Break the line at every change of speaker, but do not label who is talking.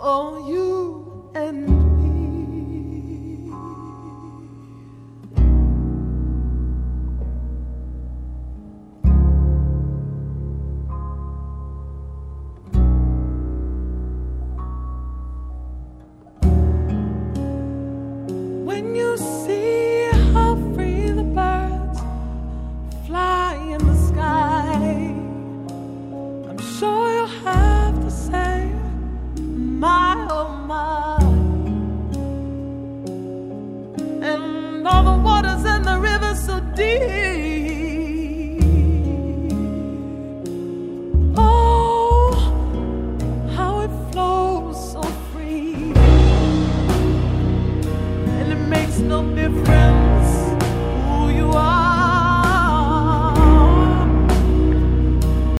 for you and me. When you see how free the birds fly in the sky, I'm sure you'll have to say, my oh my. And all the waters in the river so deep, oh, how it flows so free. And it makes no difference